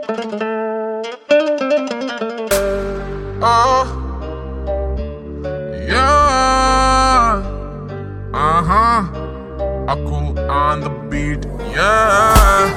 Oh, yeah. Aku on the beat, yeah.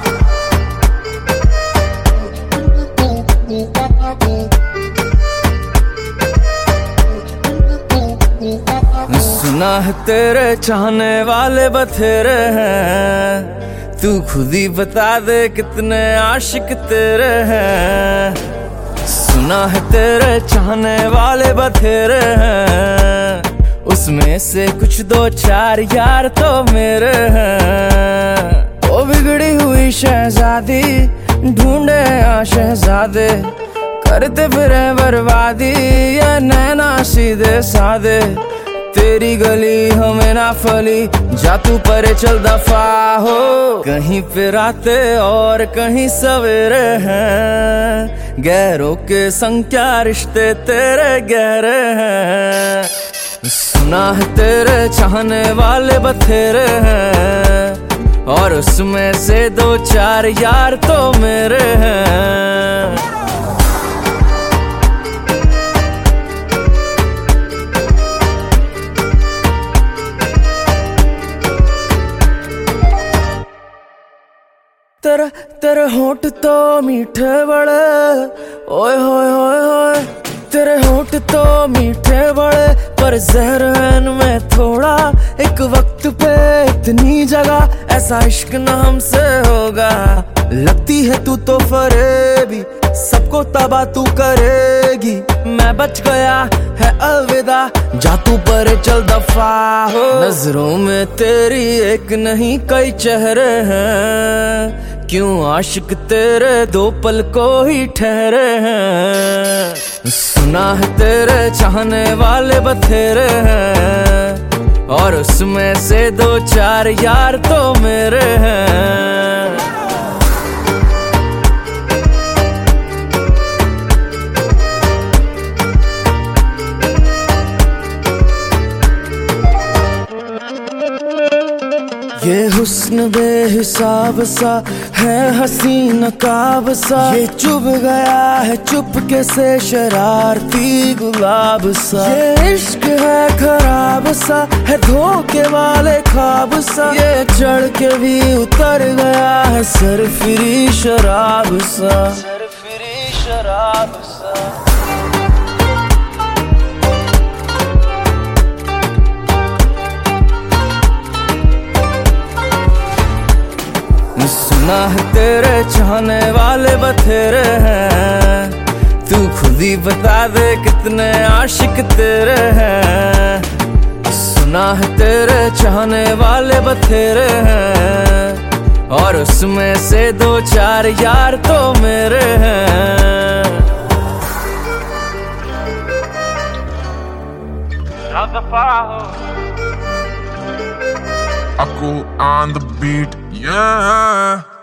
सुना है तेरे चाहने वाले बथेरे हैं, तू खुद ही बता दे कितने आशिक तेरे हैं। सुना है तेरे चाहने वाले बथेरे हैं, उसमें से कुछ दो चार यार तो मेरे हैं। ओ बिगड़ी हुई शहजादी ढूंढे आ शहजादे, करते फिरे बर्बादी ये नैना सीधे सादे। तेरी गली हमें ना फली, जा तू परे चल दफा हो। कहीं पे राते और कहीं सवेरे हैं, गहरों के संग क्या रिश्ते तेरे गहरे हैं। सुना है तेरे चाहने वाले बथेरे हैं, और उसमें से दो चार यार तो मेरे हैं। तेरे होठ तो मीठे बड़े, ओए होए होए होए। तेरे होठ तो मीठे बड़े, पर जहर है इनमें थोड़ा। एक वक्त पे इतनी जगह, ऐसा इश्क न हमसे होगा। लगती है तू तो फरेबी, सबको तबाह तू करेगी। मैं बच गया है अलविदा, जा तू परे चल दफा हो। नजरों में तेरी एक नहीं कई चेहरे हैं, क्यों आशिक तेरे दो पल को ही ठहरे हैं। सुना है तेरे चाहने वाले बथेरे हैं, और उसमें से दो चार यार तो मेरे हैं। ये हुस्न बेहिसाब सा है, हसीन काब सा। ये चुभ गया है चुपके से शरारती गुलाब सा। ये इश्क है खराब सा, है धोखे वाले ख्वाब सा। ये चढ़ के भी उतर गया है सरफिरी शराब सा। सरफिरी शराब सा। सुना है तेरे चाहने वाले बथेरे हैं, तू खुद ही बता दे कितने आशिक तेरे हैं। सुना है तेरे चाहने वाले बथेरे हैं, और उसमें से दो चार यार तो मेरे हैं। Aku on the beat, yeah.